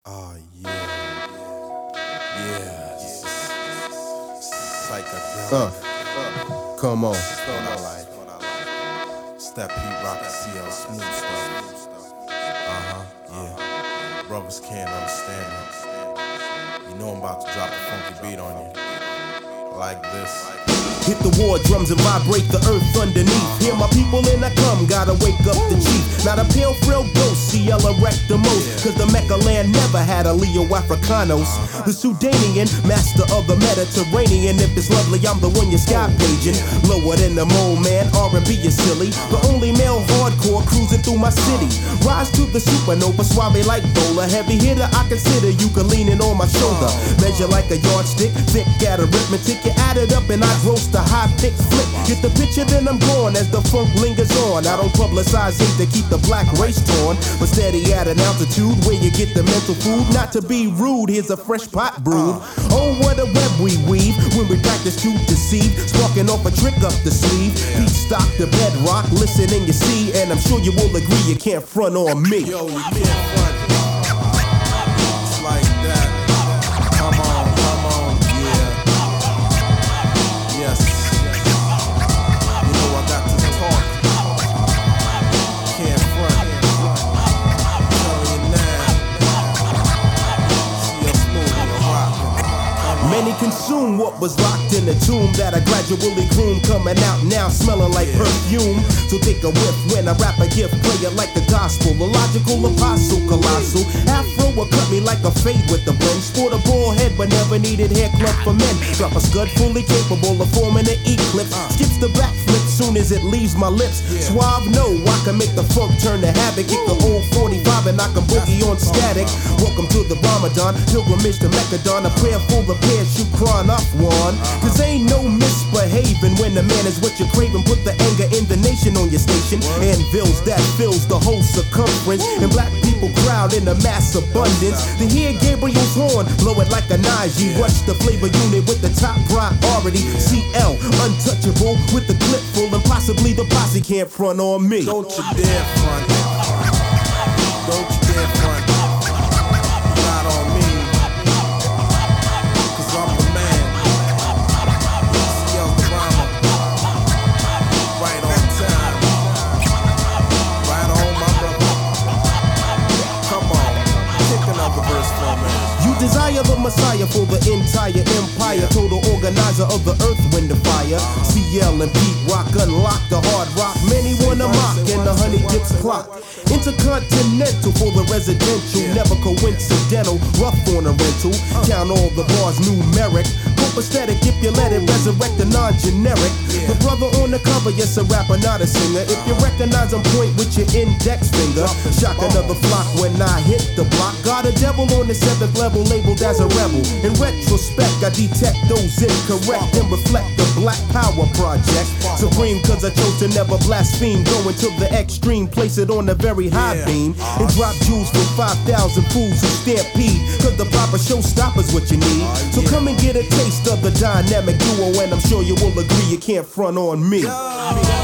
Oh yeah, yeah, psychedelic. Come on. This is what I like. Step Pete Rock and CL Smooth stuff. Yeah. Brothers can't understand it. You know I'm about to drop a funky beat on you. Like this. Hit the war drums and vibrate the earth underneath. Hear my people and I come, gotta wake up the chief. Not a pale frail ghost, CL erect the most. Cause the Mecca land never had a Leo Africanos. The Sudanian, master of the Mediterranean. If it's lovely, I'm the one you're sky paging. Lower than the mole man, R&B is silly. The only male hardcore cruising through my city. Rise to the supernova, suave like bowler. Heavy hitter, I consider you can lean in on my shoulder. Measure like a yardstick, thick at arithmetic. You add it up and I gross the high pitch flip. Get the picture, then I'm gone as the funk lingers on. I don't publicize hate to keep the black race torn, but steady at an altitude where you get the mental food. Not to be rude, here's a fresh pot brewed. Oh, what a web we weave when we practice to deceive. Sparking off a trick up the sleeve. Beat stock the bedrock, listen and you see, and I'm sure you will agree you can't front on me. Yo, you can't front. It's like that. Come on, yeah. Yes. You know I got to talk. Can't front. I'm telling you now. CL Smooth on the rock. Many consume what was locked in a tomb that I gradually groom, coming out now smelling like perfume. So take a whiff when I rap a gift, play it like the gospel, a logical apostle, colossal. Afro will cut me like a fade with the blend. Sport a bald head but never needed hair club for men. Drop a scud fully capable of forming an eclipse. Skips the backflip soon as it leaves my lips. Suave, no, I can make the funk turn to havoc. Kick the old 45 and I can boogie on static. Welcome to the Ramadan, pilgrimage to Mecca, a prayer for the pair, shoot crying off one. Cause ain't no misbehaving when the man is what you're craving. Put the anger in the nation on your station. Anvils that fills the whole circumference. And black people crowd in a mass abundance. To hear Gabriel's horn, blow it like a Najee. Rush the flavor unit with the top priority. CL, untouchable with the clip full. And possibly the posse can't front on me. Don't you dare front. Don't you dare front. Not on me. Cause I'm the man. CL the rhymer. Right on time. Right on, my brother. Come on. Kick another verse for me. You desire the Messiah for the entire empire. Total organizer of the earth, wind, and fire. CL and Pete Rock unlock the hard rock. Many wanna mock and the honey dips clock. Intercontinental for the residential. Never coincidental, rough on a rental. Count all the bars numeric. Copacetic if you let it resurrect the non-generic. The brother on the cover, yes a rapper, not a singer. If you recognize him, point with your index finger. Shock another flock when I hit the block. Got a devil on the 7th level labeled as a rebel. In retrospect, I detect those incorrect and reflect the Black Power Project. Supreme cause I chose to never blaspheme. Going to the extreme, place it on the very high beam. And drop jewels for 5,000 fools who stampede. Cause the proper showstopper's what you need. So come and get a taste of the dynamic duo. And I'm sure you will agree you can't front on me.